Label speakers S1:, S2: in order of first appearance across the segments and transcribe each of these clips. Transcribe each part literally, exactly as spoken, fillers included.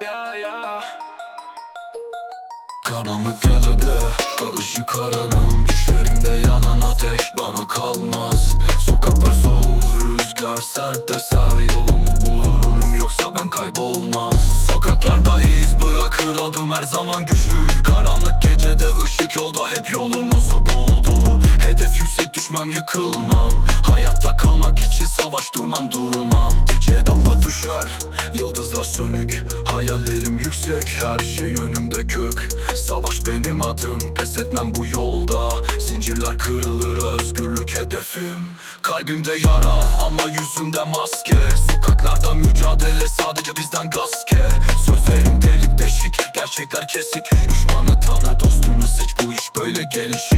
S1: yeah, yeah. Karanlık gecede ışık karanım, düşlerimde yanan ateş bana kalmaz. Sokaklar soğuk, rüzgar sert eser, yolumu bulurum yoksa ben kaybolmam. Sokaklarda iz bırakır adım, her zaman güçlü. Karanlık gecede ışık yolda, hep yolumuzu buldu. Hedef yüksek, düşmem yıkılmam. Hayatta kalmak için savaş, durmam durmam. Gece damla düşer, yıldızlar sönük, hayallerim yüksek, her şey önümde kök. Savaş benim adım, pes etmem bu yolda. Zincirler kırılır, özgürlük hedefim. Kalbimde yara ama yüzümde maske. Sokaklarda mücadele, sadece bizden gazke. Sözlerim delik deşik, gerçekler kesik. Düşmanı tanı, dostunu seç, bu iş böyle gelişir.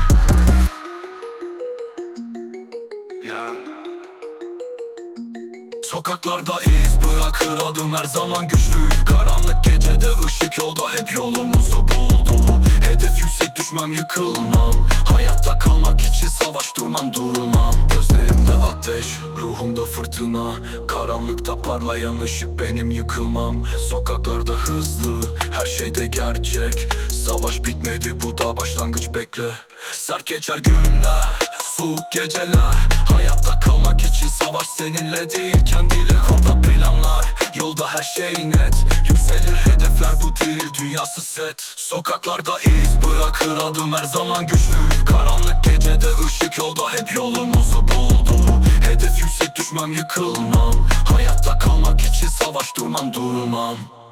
S1: Sokaklarda iz bırakır adım, her zaman güçlü. Karanlık gecede ışık yolda, hep yolumuzu buldu. Hedef yüksek, düşmem yıkılmam. Hayatta kalmak için savaş, durmam durmam. Gözlerimde ateş, ruhumda fırtına. Karanlıkta parlayan ışık benim, yıkılmam. Sokaklarda hızlı, her şeyde gerçek. Savaş bitmedi, bu da başlangıç, bekle. Sert geçer günler, soğuk geceler. Hayatta kalmak için savaş, seninle değil kendiyle kurda planlar. Yolda her şey net, yükselir hedefler, bu değil dünyası set. Sokaklarda iz bırakır adım, her zaman güçlü. Karanlık gecede ışık yolda, hep yolumuzu buldu. Hedef yüksek, düşmem yıkılmam. Hayatta kalmak için savaş, durmam durmam.